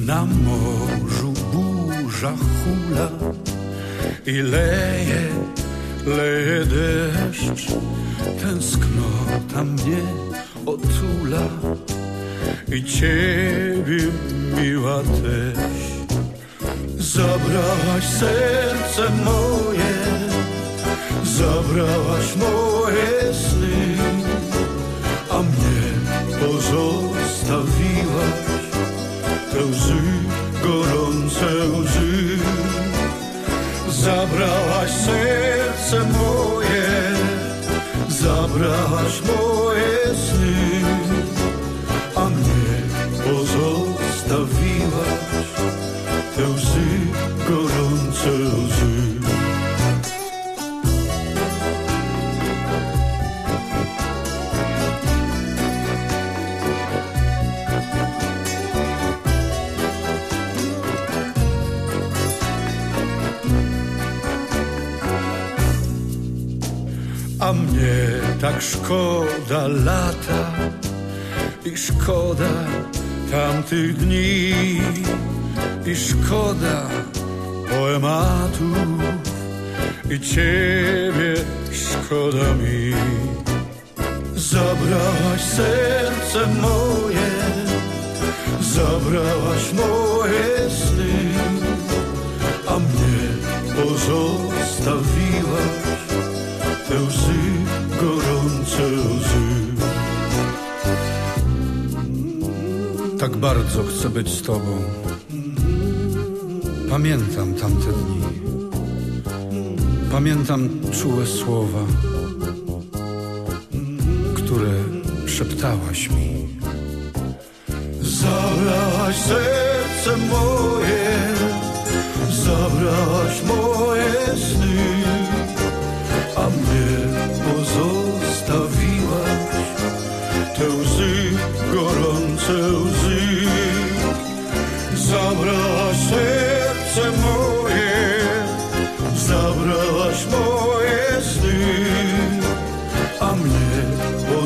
Na morzu burza hula i leje deszcz. Tęsknota mnie otula i ciebie, miła, też. Zabrałaś serce moje, zabrałaś moje sny, a mnie pozostawiłaś te łzy, gorące łzy. Zabrałaś serce moje, zabrałaś moje sny, a mnie pozostawiłaś te łzy, gorące łzy. A mnie tak szkoda lata i szkoda tamtych dni i szkoda poematów i ciebie szkoda mi. Zabrałaś serce moje, zabrałaś moje sny, a mnie pozostawiłaś te łzy, gorące łzy. Tak bardzo chcę być z tobą. Pamiętam tamte dni. Pamiętam czułe słowa, które szeptałaś mi. Zabrałaś serce moje, zabrałaś moje sny, a mnie pozostawiłaś te łzy, gorące łzy. Zabrałaś serce moje, zabrałaś moje sny, a mnie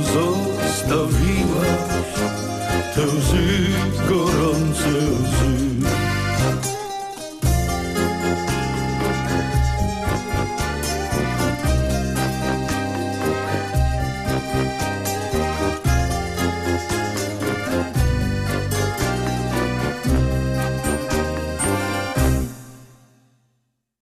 pozostawiłaś te łzy, gorące łzy.